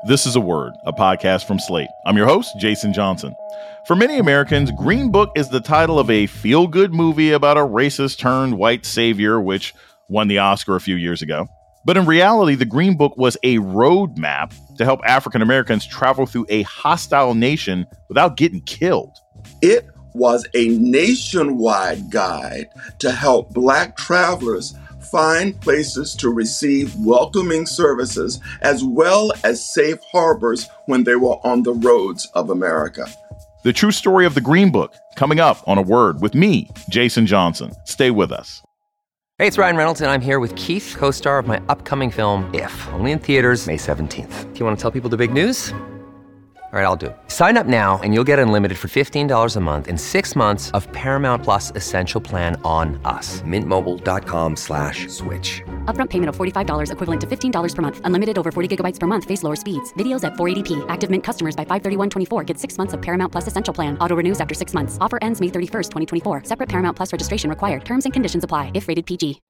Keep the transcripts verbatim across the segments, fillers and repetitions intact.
This is A Word, a podcast from Slate. I'm your host, Jason Johnson. For many Americans, Green Book is the title of a feel-good movie about a racist-turned-white savior, which won the Oscar a few years ago. But in reality, the Green Book was a roadmap to help African Americans travel through a hostile nation without getting killed. It was a nationwide guide to help Black travelers find places to receive welcoming services as well as safe harbors when they were on the roads of America. The true story of the Green Book, coming up on A Word with me, Jason Johnson. Stay with us. Hey, it's Ryan Reynolds, and I'm here with Keith, co-star of my upcoming film, If, only in theaters May seventeenth. Do you want to tell people the big news? All right, I'll do it. Sign up now and you'll get unlimited for fifteen dollars a month and six months of Paramount Plus Essential Plan on us. Mint Mobile dot com slash switch. Upfront payment of forty-five dollars equivalent to fifteen dollars per month. Unlimited over forty gigabytes per month. Face lower speeds. Videos at four eighty p. Active Mint customers by five thirty-one twenty-four get six months of Paramount Plus Essential Plan. Auto renews after six months. Offer ends May thirty-first, twenty twenty-four. Separate Paramount Plus registration required. Terms and conditions apply if rated P G.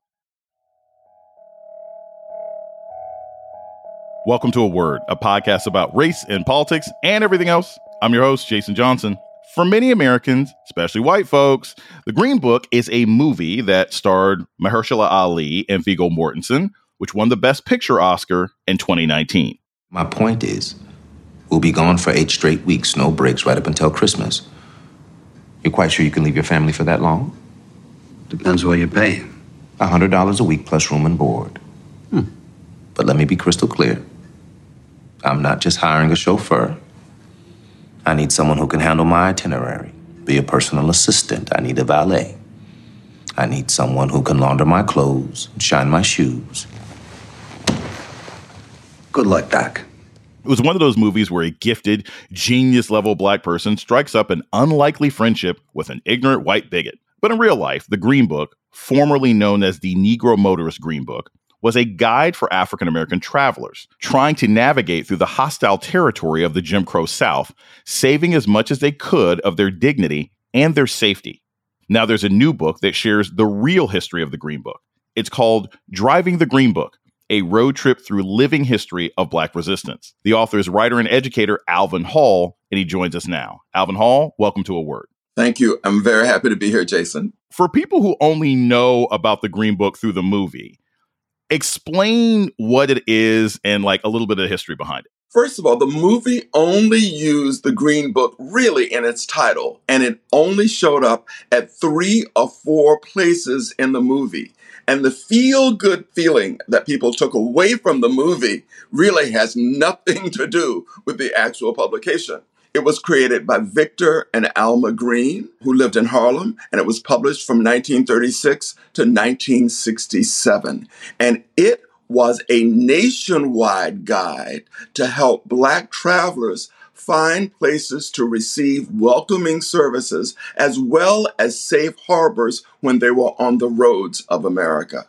Welcome to A Word, a podcast about race and politics and everything else. I'm your host, Jason Johnson. For many Americans, especially white folks, The Green Book is a movie that starred Mahershala Ali and Viggo Mortensen, which won the Best Picture Oscar in twenty nineteen. My point is, we'll be gone for eight straight weeks, no breaks, right up until Christmas. You're quite sure you can leave your family for that long? Depends what you pay. one hundred dollars a week plus room and board. Hmm. But let me be crystal clear. I'm not just hiring a chauffeur. I need someone who can handle my itinerary, be a personal assistant. I need a valet. I need someone who can launder my clothes, shine my shoes. Good luck, Doc. It was one of those movies where a gifted, genius-level Black person strikes up an unlikely friendship with an ignorant white bigot. But in real life, The Green Book, formerly known as the Negro Motorist Green Book, was a guide for African American travelers trying to navigate through the hostile territory of the Jim Crow South, saving as much as they could of their dignity and their safety. Now there's a new book that shares the real history of the Green Book. It's called Driving the Green Book, a road trip through living history of Black resistance. The author is writer and educator Alvin Hall, and he joins us now. Alvin Hall, welcome to A Word. Thank you. I'm very happy to be here, Jason. For people who only know about the Green Book through the movie, explain what it is and like a little bit of the history behind it. First of all, the movie only used the Green Book really in its title, and it only showed up at three or four places in the movie. And the feel-good feeling that people took away from the movie really has nothing to do with the actual publication. It was created by Victor and Alma Green, who lived in Harlem, and it was published from nineteen thirty-six to nineteen sixty-seven. And it was a nationwide guide to help Black travelers find places to receive welcoming services as well as safe harbors when they were on the roads of America.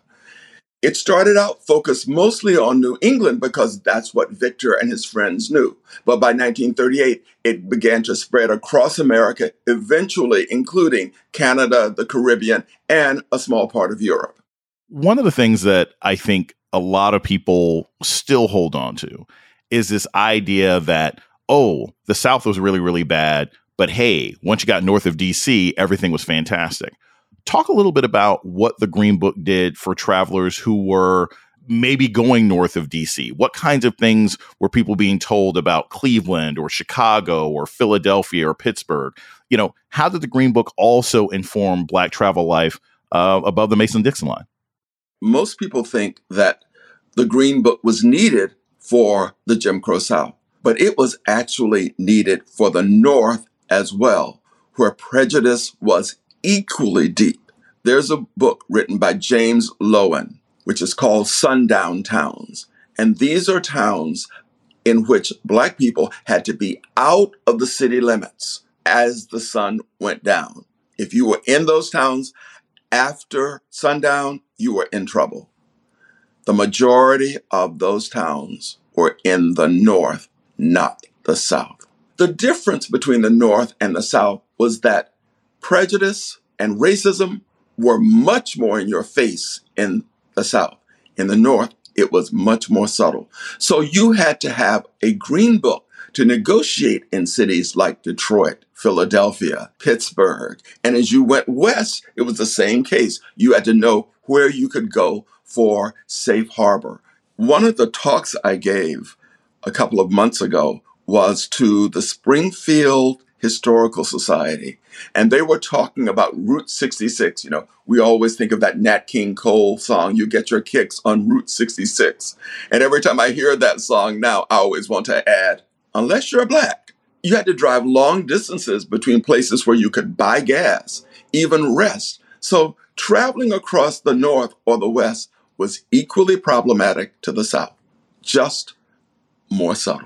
It started out focused mostly on New England because that's what Victor and his friends knew. But by nineteen thirty-eight, it began to spread across America, eventually including Canada, the Caribbean, and a small part of Europe. One of the things that I think a lot of people still hold on to is this idea that, oh, the South was really, really bad, but hey, once you got north of D C, everything was fantastic. Talk a little bit about what the Green Book did for travelers who were maybe going north of D C. What kinds of things were people being told about Cleveland or Chicago or Philadelphia or Pittsburgh? You know, how did the Green Book also inform Black travel life uh, above the Mason-Dixon line? Most people think that the Green Book was needed for the Jim Crow South, but it was actually needed for the North as well, where prejudice was equally deep. There's a book written by James Loewen, which is called Sundown Towns. And these are towns in which Black people had to be out of the city limits as the sun went down. If you were in those towns after sundown, you were in trouble. The majority of those towns were in the North, not the South. The difference between the North and the South was that prejudice and racism were much more in your face in the South. In the North, It was much more subtle. So you had to have a green book to negotiate in cities like Detroit, Philadelphia, Pittsburgh. And as you went west, it was the same case. You had to know where you could go for safe harbor. One of the talks I gave a couple of months ago was to the Springfield Historical Society. And they were talking about Route sixty-six. You know, we always think of that Nat King Cole song, You Get Your Kicks on Route sixty-six. And every time I hear that song now, I always want to add, unless you're black, you had to drive long distances between places where you could buy gas, even rest. So traveling across the North or the West was equally problematic to the South, just more subtle.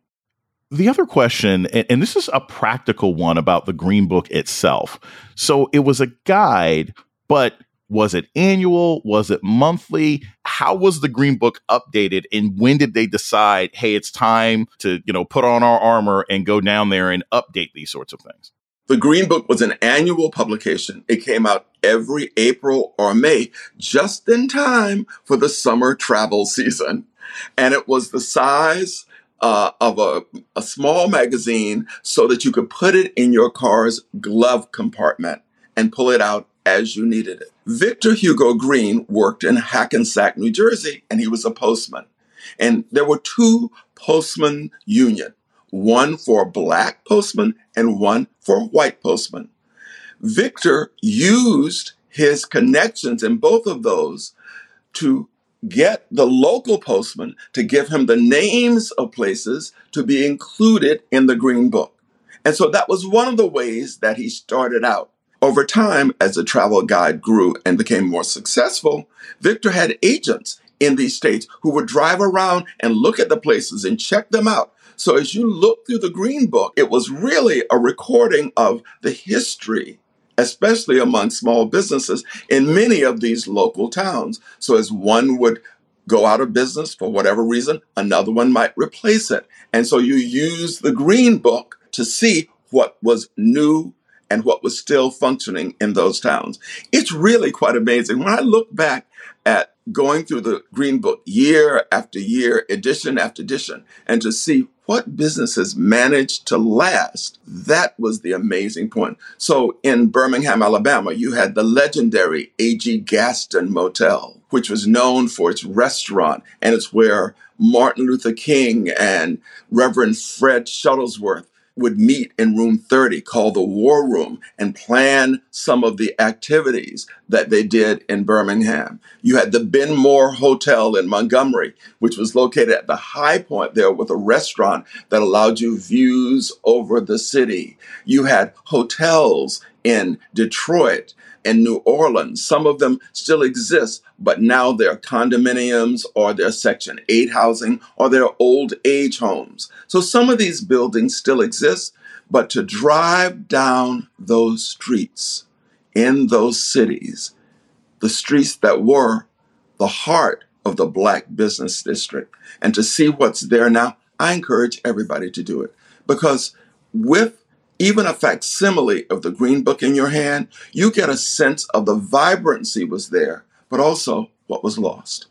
The other question, and this is a practical one about the Green Book itself. So it was a guide, but was it annual? Was it monthly? How was the Green Book updated? And when did they decide, hey, it's time to, you know, put on our armor and go down there and update these sorts of things? The Green Book was an annual publication. It came out every April or May, just in time for the summer travel season. And it was the size Uh, of a, a small magazine so that you could put it in your car's glove compartment and pull it out as you needed it. Victor Hugo Green worked in Hackensack, New Jersey, and he was a postman. And there were two postman unions, one for black postmen and one for white postmen. Victor used his connections in both of those to get the local postman to give him the names of places to be included in the Green Book. And so that was one of the ways that he started out. Over time, as the travel guide grew and became more successful, Victor had agents in these states who would drive around and look at the places and check them out. So as you look through the Green Book, it was really a recording of the history, especially among small businesses in many of these local towns. So as one would go out of business for whatever reason, another one might replace it. And so you use the Green Book to see what was new and what was still functioning in those towns. It's really quite amazing. When I look back at going through the Green Book year after year, edition after edition, and to see what businesses managed to last, that was the amazing point. So in Birmingham, Alabama, you had the legendary A G Gaston Motel, which was known for its restaurant, and it's where Martin Luther King and Reverend Fred Shuttlesworth would meet in room thirty, called the War Room, and plan some of the activities that they did in Birmingham. You had the Ben Moore Hotel in Montgomery, which was located at the high point there with a restaurant that allowed you views over the city. You had hotels in Detroit and New Orleans. Some of them still exist, but now they're condominiums or they're Section eight housing or they're old age homes. So some of these buildings still exist, but to drive down those streets in those cities, the streets that were the heart of the Black business district, and to see what's there now, I encourage everybody to do it. Because with even a facsimile of the Green Book in your hand, you get a sense of the vibrancy was there, but also what was lost.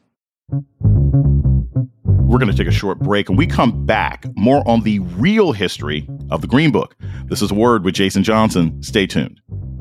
We're going to take a short break. and we come back, more on the real history of the Green Book. This is A Word with Jason Johnson. Stay tuned.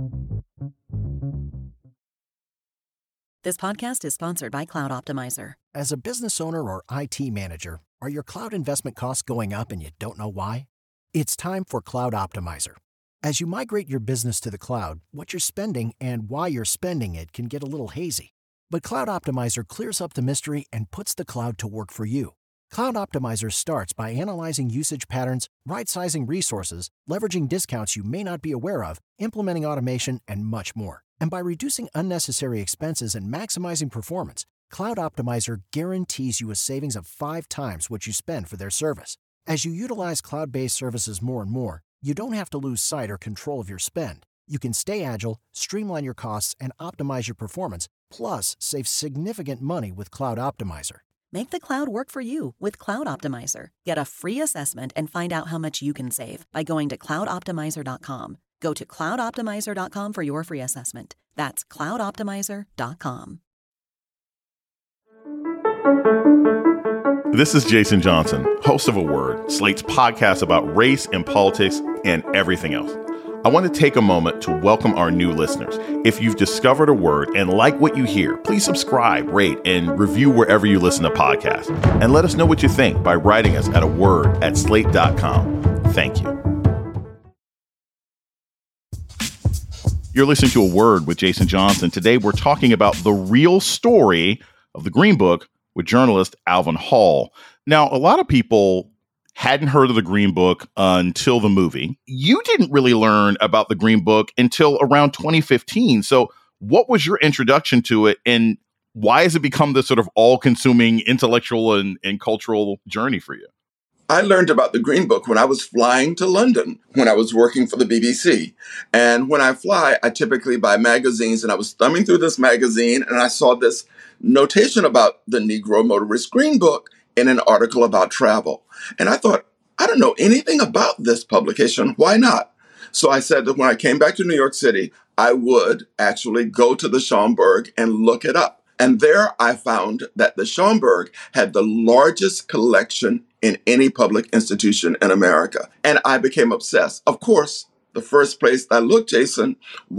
This podcast is sponsored by Cloud Optimizer. As a business owner or I T manager, are your cloud investment costs going up and you don't know why? It's time for Cloud Optimizer. As you migrate your business to the cloud, what you're spending and why you're spending it can get a little hazy. But Cloud Optimizer clears up the mystery and puts the cloud to work for you. Cloud Optimizer starts by analyzing usage patterns, right-sizing resources, leveraging discounts you may not be aware of, implementing automation, and much more. And by reducing unnecessary expenses and maximizing performance, Cloud Optimizer guarantees you a savings of five times what you spend for their service. As you utilize cloud-based services more and more, you don't have to lose sight or control of your spend. You can stay agile, streamline your costs, and optimize your performance, plus save significant money with Cloud Optimizer. Make the cloud work for you with Cloud Optimizer. Get a free assessment and find out how much you can save by going to cloud optimizer dot com. Go to cloud optimizer dot com for your free assessment. That's cloud optimizer dot com. This is Jason Johnson, host of A Word, Slate's podcast about race and politics and everything else. I want to take a moment to welcome our new listeners. If you've discovered A Word and like what you hear, please subscribe, rate, and review wherever you listen to podcasts. And let us know what you think by writing us at a word at slate dot com. Thank you. You're listening to A Word with Jason Johnson. Today, we're talking about the real story of the Green Book with journalist Alvin Hall. Now, a lot of people hadn't heard of the Green Book until the movie. You didn't really learn about the Green Book until around twenty fifteen. So what was your introduction to it, and why has it become this sort of all-consuming intellectual and, and cultural journey for you? I learned about the Green Book when I was flying to London, when I was working for the B B C. And when I fly, I typically buy magazines, and I was thumbing through this magazine, and I saw this notation about the Negro Motorist Green Book in an article about travel. And I thought, I don't know anything about this publication. Why not? So I said that when I came back to New York City, I would actually go to the Schomburg and look it up. And there I found that the Schomburg had the largest collection in any public institution in America. And I became obsessed. Of course, the first place I looked, Jason,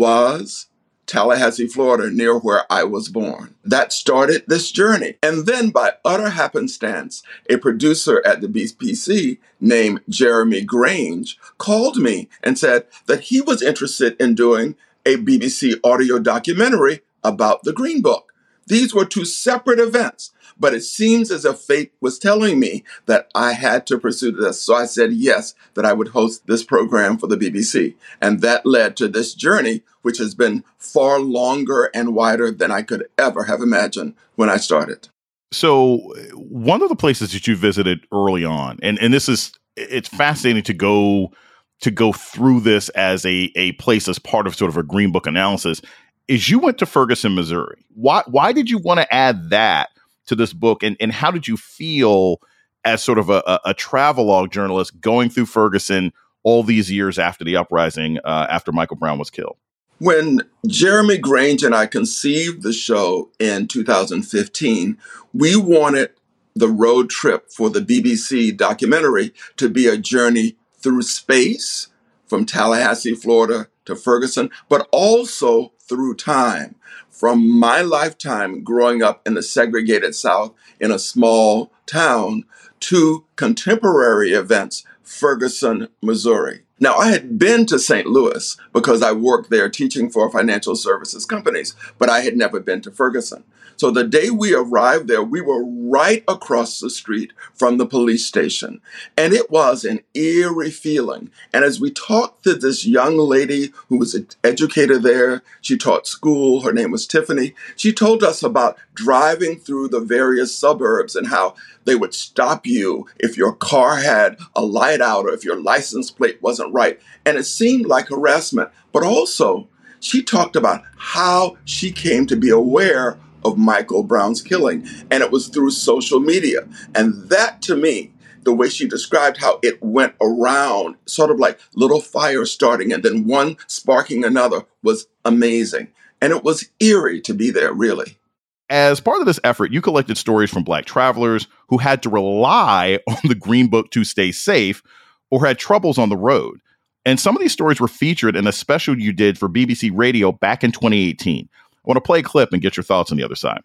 was Tallahassee, Florida, near where I was born. That started this journey. And then by utter happenstance, a producer at the B B C named Jeremy Grange called me and said that he was interested in doing a B B C audio documentary about the Green Book. These were two separate events, but it seems as if fate was telling me that I had to pursue this. So I said yes, that I would host this program for the B B C. And that led to this journey, which has been far longer and wider than I could ever have imagined when I started. So one of the places that you visited early on, and, and this is, it's fascinating to go to go through this as a, a place as part of sort of a Green Book analysis, is you went to Ferguson, Missouri. Why why did you want to add that to this book? And, and how did you feel as sort of a, a, a travelogue journalist going through Ferguson all these years after the uprising, uh, after Michael Brown was killed? When Jeremy Grange and I conceived the show in two thousand fifteen, we wanted the road trip for the B B C documentary to be a journey through space from Tallahassee, Florida to Ferguson, but also through time. From my lifetime growing up in the segregated South in a small town to contemporary events, Ferguson, Missouri. Now, I had been to Saint Louis because I worked there teaching for financial services companies, but I had never been to Ferguson. So the day we arrived there, we were right across the street from the police station. And it was an eerie feeling. And as we talked to this young lady who was an educator there, she taught school, her name was Tiffany, she told us about driving through the various suburbs and how they would stop you if your car had a light out or if your license plate wasn't right. And it seemed like harassment. But also, she talked about how she came to be aware of Michael Brown's killing. And it was through social media. And that, to me, the way she described how it went around, sort of like little fires starting and then one sparking another, was amazing. And it was eerie to be there, really. As part of this effort, you collected stories from Black travelers who had to rely on the Green Book to stay safe or had troubles on the road. And some of these stories were featured in a special you did for B B C Radio back in twenty eighteen. I want to play a clip and get your thoughts on the other side.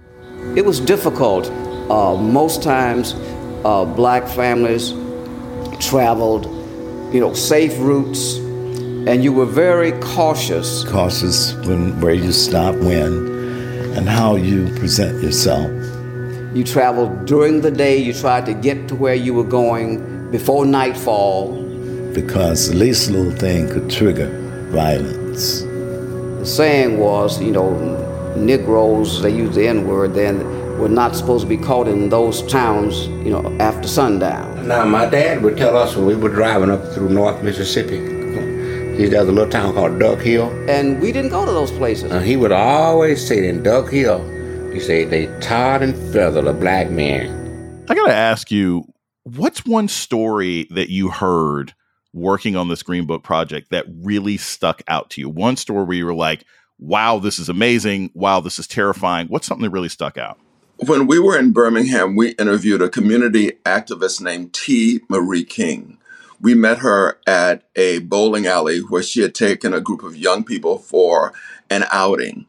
It was difficult. Uh, most times, uh, Black families traveled, you know, safe routes, and you were very cautious. Cautious when where you stop, when, and how you present yourself. You traveled during the day. You tried to get to where you were going before nightfall. Because the least little thing could trigger violence. The saying was, you know, Negroes, they use the N-word then, were not supposed to be caught in those towns, you know, after sundown. Now, my dad would tell us when we were driving up through North Mississippi, there's a little town called Duck Hill. And we didn't go to those places. Uh, he would always say in Duck Hill, he said, they tarred and feathered a black man. I got to ask you, what's one story that you heard working on this Green Book project that really stuck out to you? One story where you were like, wow, this is amazing. Wow, this is terrifying. What's something that really stuck out? When we were in Birmingham, we interviewed a community activist named T. Marie King. We met her at a bowling alley where she had taken a group of young people for an outing.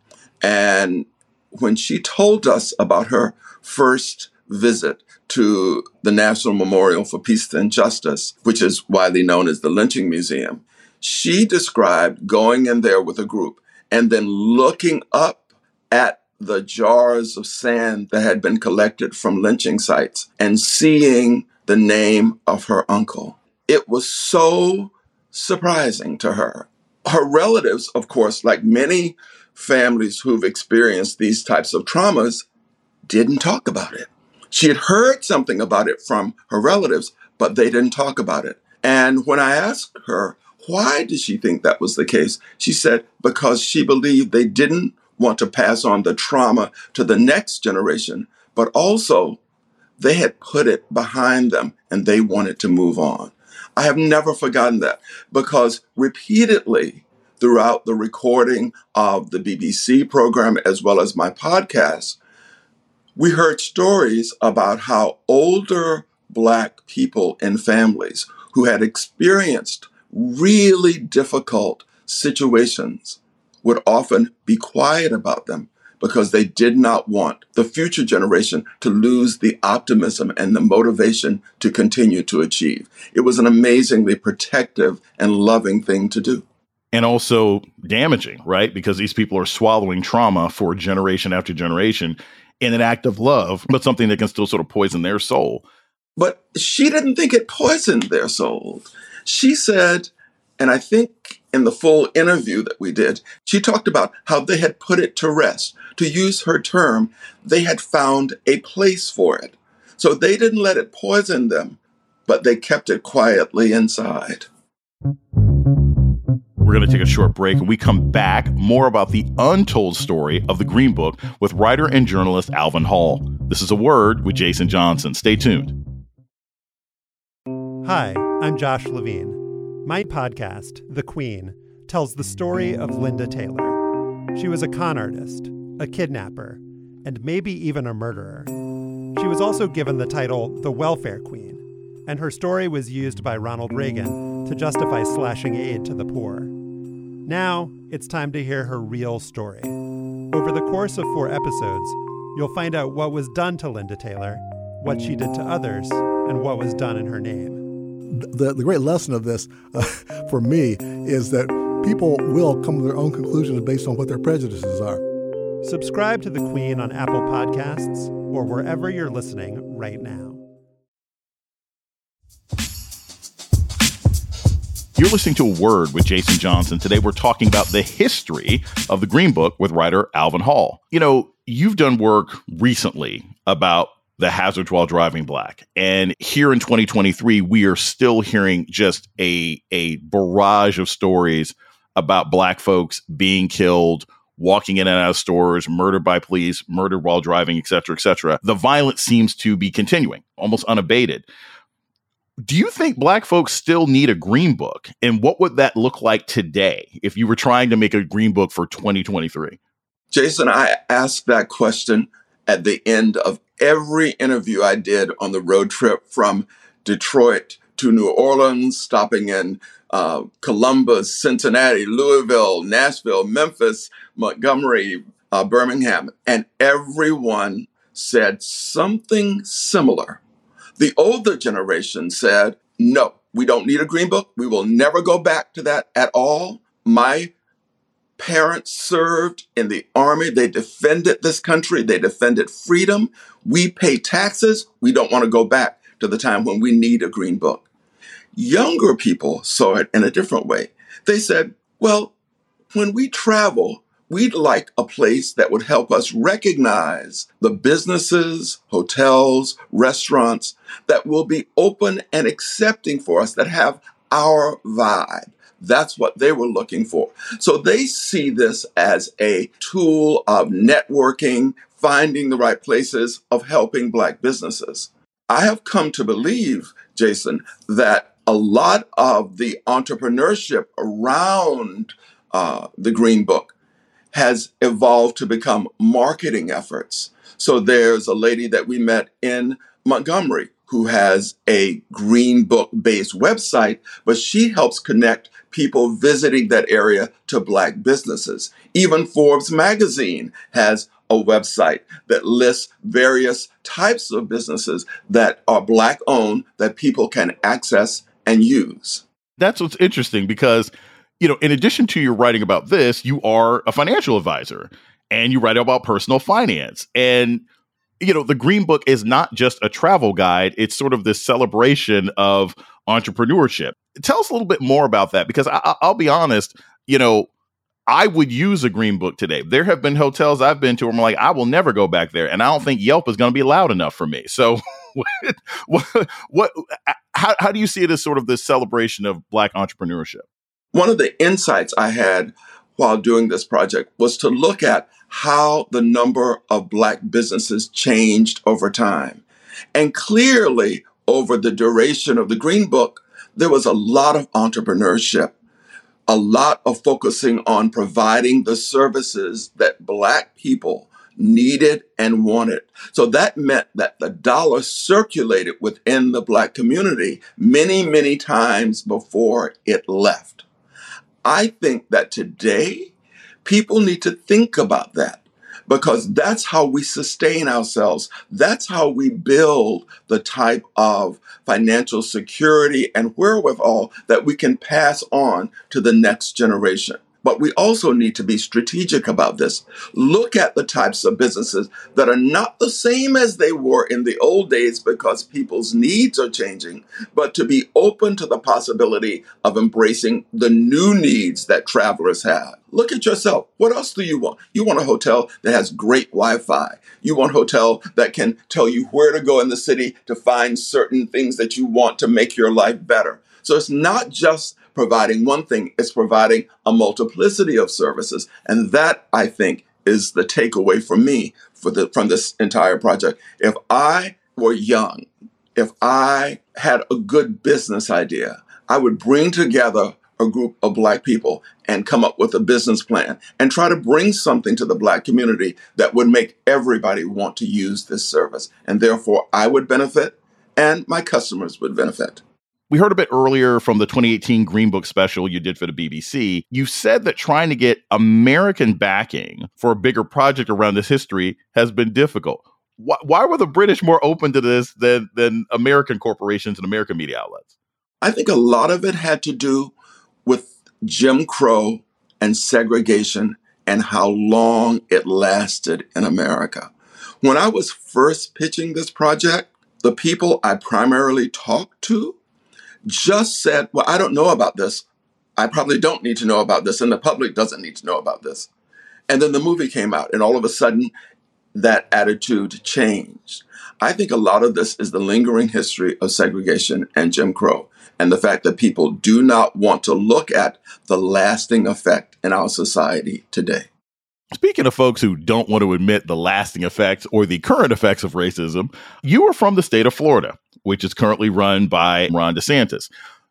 And when she told us about her first visit to the National Memorial for Peace and Justice, which is widely known as the Lynching Museum, she described going in there with a group and then looking up at the jars of sand that had been collected from lynching sites and seeing the name of her uncle. It was so surprising to her. Her relatives, of course, like many families who've experienced these types of traumas, didn't talk about it. She had heard something about it from her relatives, but they didn't talk about it. And when I asked her, why did she think that was the case? She said, because she believed they didn't want to pass on the trauma to the next generation, but also they had put it behind them and they wanted to move on. I have never forgotten that because repeatedly throughout the recording of the B B C program, as well as my podcast, we heard stories about how older Black people in families who had experienced really difficult situations would often be quiet about them because they did not want the future generation to lose the optimism and the motivation to continue to achieve. It was an amazingly protective and loving thing to do. And also damaging, right? Because these people are swallowing trauma for generation after generation in an act of love, but something that can still sort of poison their soul. But she didn't think it poisoned their souls. She said, and I think in the full interview that we did, she talked about how they had put it to rest. To use her term, they had found a place for it. So they didn't let it poison them, but they kept it quietly inside. We're going to take a short break. When we come back, more about the untold story of the Green Book with writer and journalist Alvin Hall. This is A Word with Jason Johnson. Stay tuned. Hi, I'm Josh Levine. My podcast, The Queen, tells the story of Linda Taylor. She was a con artist, a kidnapper, and maybe even a murderer. She was also given the title the Welfare Queen, and her story was used by Ronald Reagan to justify slashing aid to the poor. Now, it's time to hear her real story. Over the course of four episodes, you'll find out what was done to Linda Taylor, what she did to others, and what was done in her name. The, the great lesson of this uh, for me is that people will come to their own conclusions based on what their prejudices are. Subscribe to The Queen on Apple Podcasts or wherever you're listening right now. You're listening to A Word with Jason Johnson. Today we're talking about the history of the Green Book with writer Alvin Hall. You know, you've done work recently about the hazards while driving black. And here in twenty twenty-three, we are still hearing just a, a barrage of stories about Black folks being killed, walking in and out of stores, murdered by police, murdered while driving, et cetera, et cetera. The violence seems to be continuing, almost unabated. Do you think Black folks still need a Green Book? And what would that look like today if you were trying to make a Green Book for twenty twenty-three? Jason, I asked that question at the end of every interview I did on the road trip from Detroit to New Orleans, stopping in uh, Columbus, Cincinnati, Louisville, Nashville, Memphis, Montgomery, uh, Birmingham, and everyone said something similar. The older generation said, no, we don't need a Green Book. We will never go back to that at all. My parents served in the Army. They defended this country. They defended freedom. We pay taxes. We don't want to go back to the time when we need a Green Book. Younger people saw it in a different way. They said, well, when we travel, we'd like a place that would help us recognize the businesses, hotels, restaurants that will be open and accepting for us, that have our vibe. That's what they were looking for. So they see this as a tool of networking, finding the right places, of helping Black businesses. I have come to believe, Jason, that a lot of the entrepreneurship around uh, the Green Book has evolved to become marketing efforts. So there's a lady that we met in Montgomery who has a Green Book-based website, but she helps connect people visiting that area to Black businesses. Even Forbes magazine has a website that lists various types of businesses that are Black-owned that people can access and use. That's what's interesting because, you know, in addition to your writing about this, you are a financial advisor and you write about personal finance. And, you know, the Green Book is not just a travel guide. It's sort of this celebration of entrepreneurship. Tell us a little bit more about that, because I, I'll be honest, you know, I would use a Green Book today. There have been hotels I've been to where I'm like, I will never go back there. And I don't think Yelp is going to be loud enough for me. So what, what, what how, how do you see it as sort of this celebration of Black entrepreneurship? One of the insights I had while doing this project was to look at how the number of Black businesses changed over time. And clearly, over the duration of the Green Book, there was a lot of entrepreneurship, a lot of focusing on providing the services that Black people needed and wanted. So that meant that the dollar circulated within the Black community many, many times before it left. I think that today, people need to think about that, because that's how we sustain ourselves. That's how we build the type of financial security and wherewithal that we can pass on to the next generation. But we also need to be strategic about this. Look at the types of businesses that are not the same as they were in the old days because people's needs are changing, but to be open to the possibility of embracing the new needs that travelers have. Look at yourself. What else do you want? You want a hotel that has great Wi-Fi. You want a hotel that can tell you where to go in the city to find certain things that you want to make your life better. So it's not just providing one thing, it's providing a multiplicity of services. And that, I think, is the takeaway for me for the, from this entire project. If I were young, if I had a good business idea, I would bring together a group of Black people and come up with a business plan and try to bring something to the Black community that would make everybody want to use this service. And therefore, I would benefit and my customers would benefit. We heard a bit earlier from the twenty eighteen Green Book special you did for the B B C. You said that trying to get American backing for a bigger project around this history has been difficult. Why, why were the British more open to this than, than American corporations and American media outlets? I think a lot of it had to do with Jim Crow and segregation and how long it lasted in America. When I was first pitching this project, the people I primarily talked to just said, well, I don't know about this. I probably don't need to know about this, and the public doesn't need to know about this. And then the movie came out, and all of a sudden, that attitude changed. I think a lot of this is the lingering history of segregation and Jim Crow, and the fact that people do not want to look at the lasting effect in our society today. Speaking of folks who don't want to admit the lasting effects or the current effects of racism, you are from the state of Florida, which is currently run by Ron DeSantis.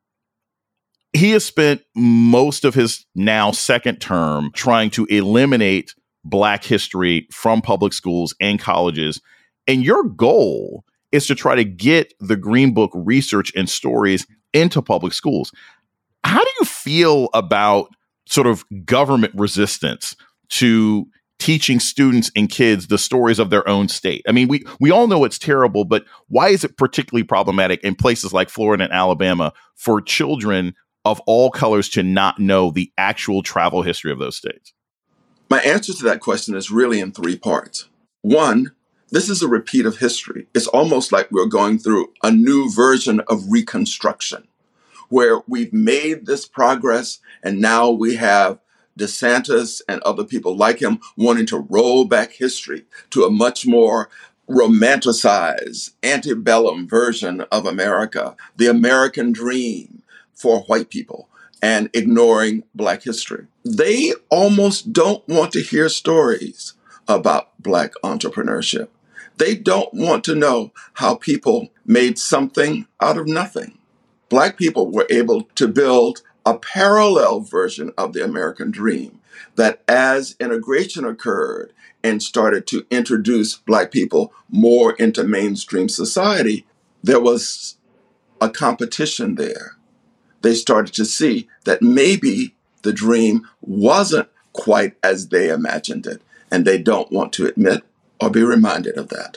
He has spent most of his now second term trying to eliminate Black history from public schools and colleges. And your goal is to try to get the Green Book research and stories into public schools. How do you feel about sort of government resistance to teaching students and kids the stories of their own state? I mean, we we all know it's terrible, but why is it particularly problematic in places like Florida and Alabama for children of all colors to not know the actual travel history of those states? My answer to that question is really in three parts. One, this is a repeat of history. It's almost like we're going through a new version of Reconstruction, where we've made this progress and now we have DeSantis and other people like him wanting to roll back history to a much more romanticized, antebellum version of America, the American dream for white people, and ignoring Black history. They almost don't want to hear stories about Black entrepreneurship. They don't want to know how people made something out of nothing. Black people were able to build a parallel version of the American dream, that as integration occurred and started to introduce Black people more into mainstream society, there was a competition there. They started to see that maybe the dream wasn't quite as they imagined it, and they don't want to admit or be reminded of that.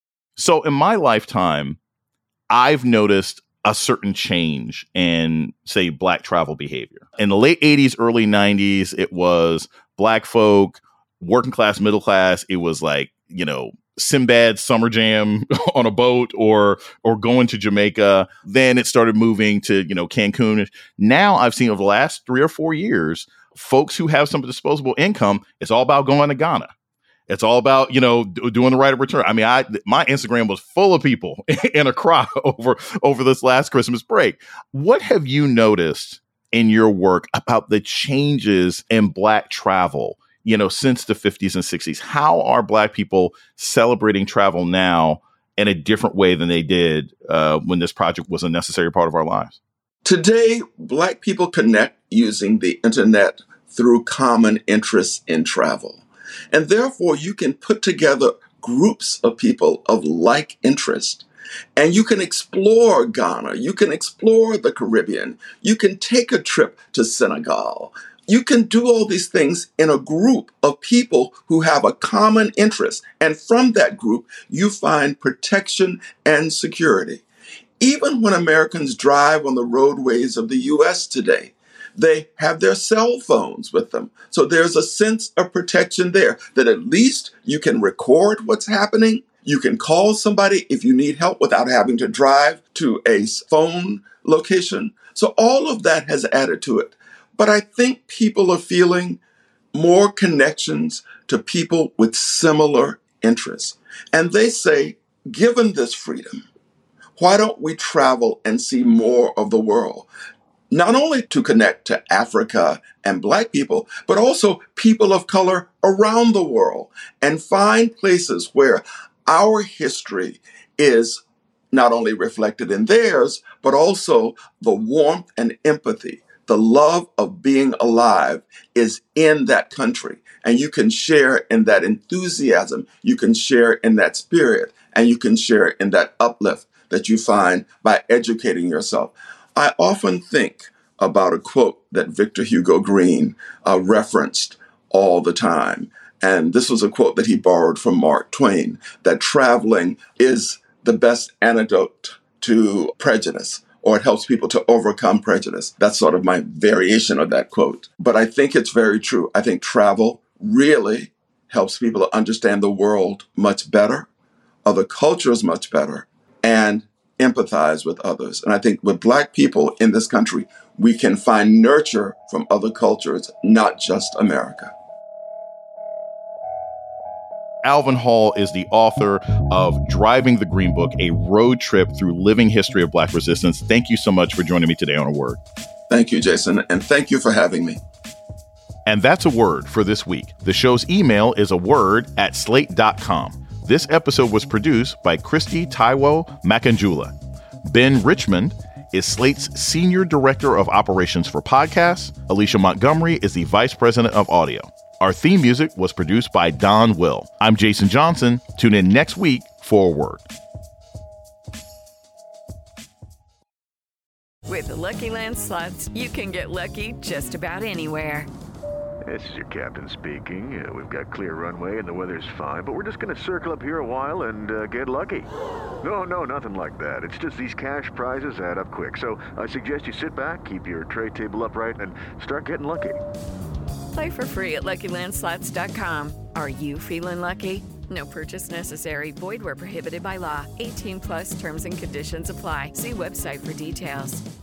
So in my lifetime, I've noticed a certain change in, say, Black travel behavior. In the late eighties, early nineties, it was Black folk, working class, middle class. It was like, you know, Sinbad summer jam on a boat or or going to Jamaica. Then it started moving to, you know, Cancun. Now I've seen over the last three or four years, folks who have some disposable income, it's all about going to Ghana. It's all about, you know, d- doing the right of return. I mean, I my Instagram was full of people in Accra over over this last Christmas break. What have you noticed in your work about the changes in Black travel, you know, since the fifties and sixties? How are Black people celebrating travel now in a different way than they did uh, when this project was a necessary part of our lives? Today, Black people connect using the internet through common interests in travel. And therefore, you can put together groups of people of like interest, and you can explore Ghana. You can explore the Caribbean. You can take a trip to Senegal. You can do all these things in a group of people who have a common interest. And from that group, you find protection and security. Even when Americans drive on the roadways of the U S today, they have their cell phones with them. So there's a sense of protection there that at least you can record what's happening. You can call somebody if you need help without having to drive to a phone location. So all of that has added to it. But I think people are feeling more connections to people with similar interests. And they say, given this freedom, why don't we travel and see more of the world? Not only to connect to Africa and Black people, but also people of color around the world, and find places where our history is not only reflected in theirs, but also the warmth and empathy, the love of being alive is in that country. And you can share in that enthusiasm, you can share in that spirit, and you can share in that uplift that you find by educating yourself. I often think about a quote that Victor Hugo Green uh, referenced all the time. And this was a quote that he borrowed from Mark Twain, that traveling is the best antidote to prejudice, or it helps people to overcome prejudice. That's sort of my variation of that quote. But I think it's very true. I think travel really helps people to understand the world much better, other cultures much better, and empathize with others. And I think with Black people in this country, we can find nurture from other cultures, not just America. Alvin Hall is the author of Driving the Green Book, a road trip through living history of Black resistance. Thank you so much for joining me today on A Word. Thank you, Jason, and thank you for having me. And that's A Word for this week. The show's email is a word at slate dot com. This episode was produced by Christy Taiwo Makanjula. Ben Richmond is Slate's Senior Director of Operations for Podcasts. Alicia Montgomery is the Vice President of Audio. Our theme music was produced by Don Will. I'm Jason Johnson. Tune in next week for A Word. With the Lucky Land Slots, you can get lucky just about anywhere. This is your captain speaking. Uh, we've got clear runway and the weather's fine, but we're just going to circle up here a while and uh, get lucky. No, no, nothing like that. It's just these cash prizes add up quick. So I suggest you sit back, keep your tray table upright, and start getting lucky. Play for free at Lucky Land Slots dot com. Are you feeling lucky? No purchase necessary. Void where prohibited by law. eighteen plus terms and conditions apply. See website for details.